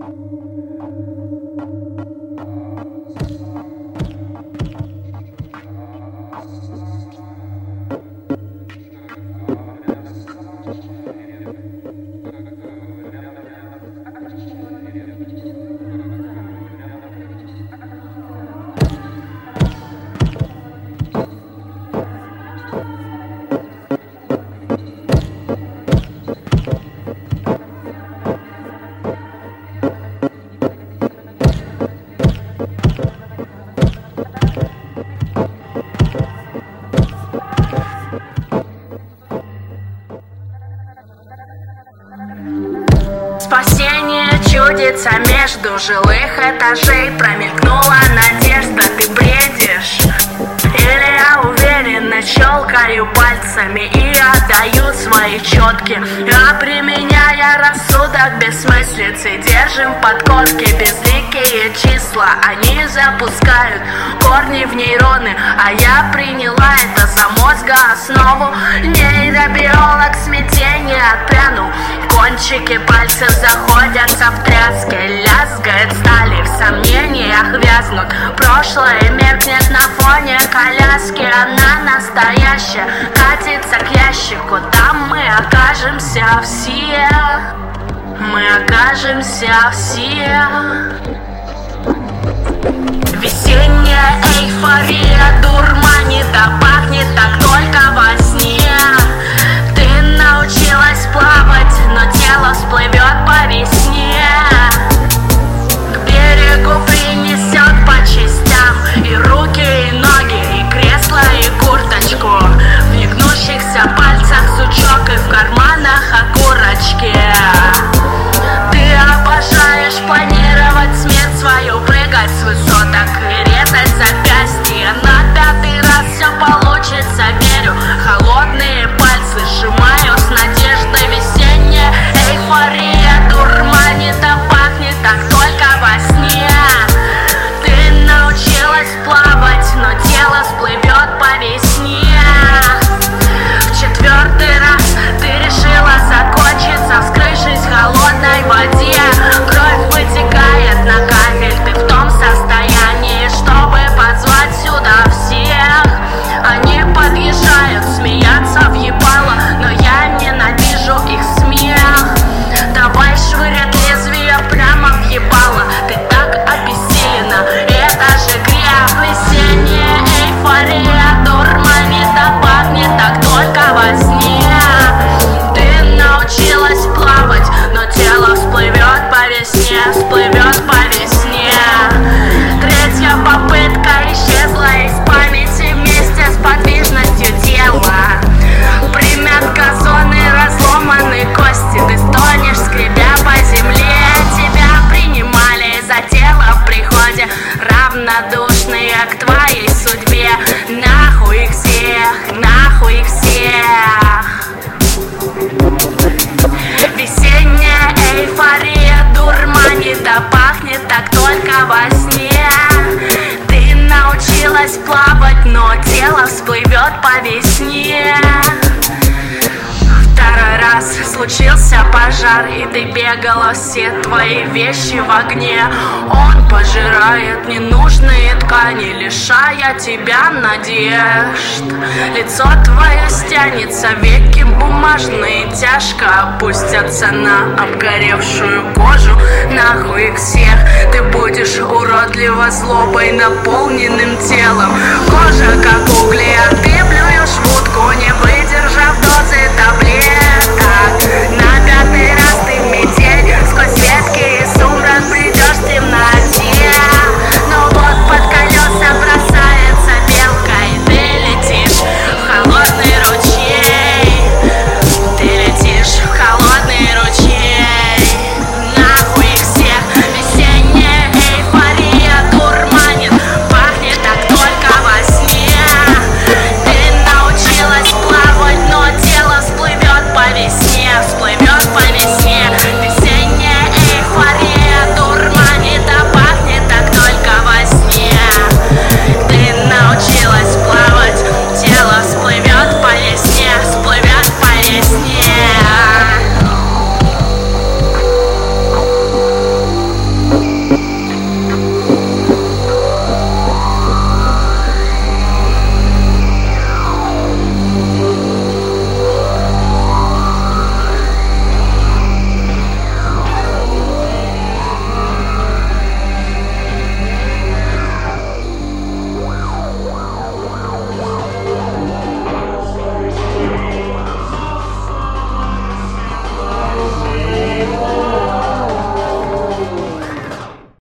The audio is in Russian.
Спасение чудится между жилых этажей. Промелькнула надежда, ты бредишь? Или я уверенно щелкаю пальцами и отдаю свои четки, а применяя рассудок бессмыслицы, держим в подкорке безликие числа. Они запускают корни в нейроны, а я приняла это за мозгооснову. Нейробиолог смятения отпрянул. Кончики пальцев заходятся в тряске, лязгает стали, в сомнениях вязнут. Прошлое меркнет на фоне коляски, она настоящая, катится к ящику. Там мы окажемся все, мы окажемся все. Весенняя эйфория дурманит, а пахнет так только во сне. Ты научилась плавать, но тело всплывет по весне. К берегу принесет по частям и руки, и ноги, и кресло, и курточку. В негнущихся пальцах сучок и в карманах окурочки. Ты обожаешь планировать смерть свою, прыгать с высоток и резать запястье. На пятый раз все получится, верю. Холодные пальцы сжимаю с надеждой. Весенняя эйфория дурманит, а пахнет так только во сне. Ты научилась плавать, но тело всплывет по весне. В четвертый раз ты решила закончиться, вскрывшись в холодной воде. Кровь вытекает на кафель, ты в том состоянии, чтобы позвать сюда всех. Они подъезжают, смеяться въебало, но я ненавижу их смех. Давай швырять лезвие прямо в ебало, ты так обессилена, это же грех. Весенняя эйфория дурманит, а пахнет так только во сне. Ты научилась плавать, но тело всплывет по весне, всплывет по весне. Третья попытка исчезла из памяти вместе с подвижностью тела. Примятка зоны, разломаны кости, ты стонешь, скребя по земле. Тебя принимали за тело в приходе, равнодушные к твоей судьбе. Нахуй их всех, нахуй их всех. Весенняя эйфория дурманит, а пахнет так только во сне. Ты научилась плавать, но тело всплывет по весне. Второй раз случился пожар, и ты бегала, все твои вещи в огне. Он пожирает ненужные ткани, лишая тебя надежд. Лицо твое стянется, веки бумажные тяжко опустятся на обгоревшую кожу. Нахуй их всех, ты будешь уродливо злобой наполненным телом. Кожа как угли, а ты блюешь в утку, не выдержав